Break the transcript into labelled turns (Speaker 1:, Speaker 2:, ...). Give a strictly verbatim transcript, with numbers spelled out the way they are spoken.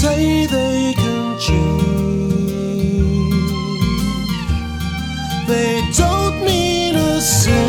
Speaker 1: say they can change. They don't mean a thing.